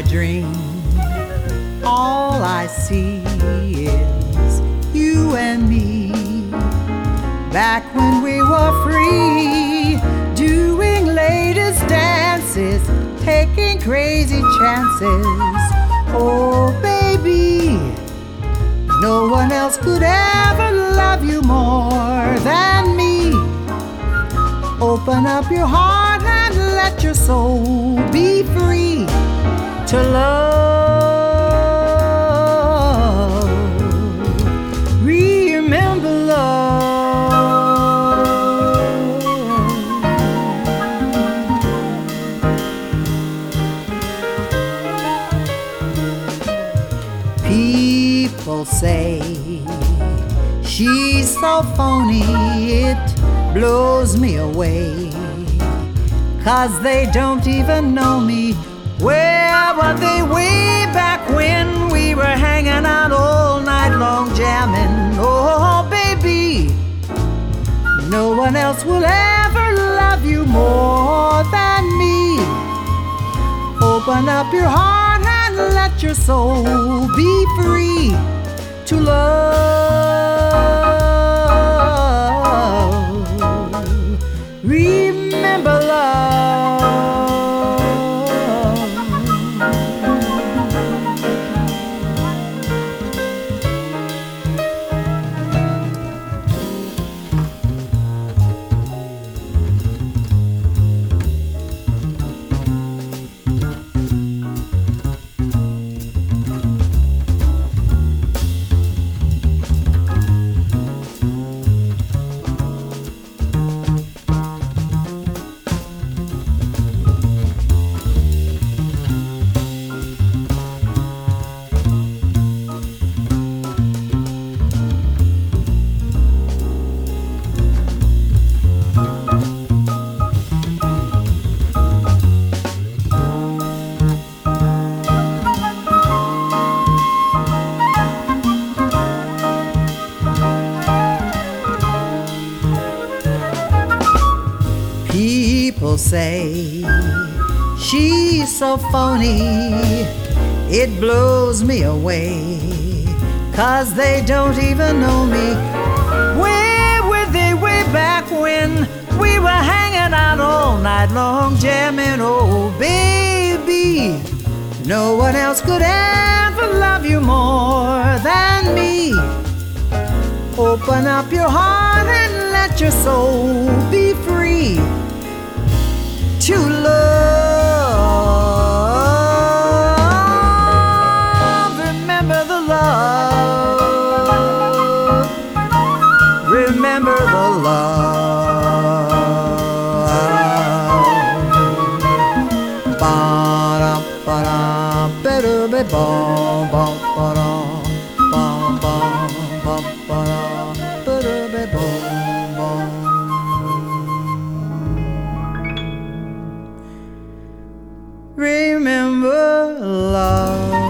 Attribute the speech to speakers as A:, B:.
A: dream, all I see is you and me. Back when we were free, doing latest dances, taking crazy chances. Oh baby, no one else could ever love you more than me. Open up your heart and let your soul be free to love. Remember love. People say she's so phony, it blows me away, 'cause they don't even know me. Where were they way back when we were hanging out all night long jamming? Oh baby, no one else will ever love you more than me. Open up your heart and let your soul be free to love. Remember love. People say she's so phony, it blows me away, 'cause they don't even know me. Where were they way back when we were hanging out all night long jamming? Oh baby, no one else could ever love you more than me. Open up your heart and let your soul be free to love. Remember the love. Remember the love. Ba-da, ba-da, ba-da-ba-bum, bum, ba-da, bum, bum, bum, ba-da, ba-da-ba-bum, bum. Remember love.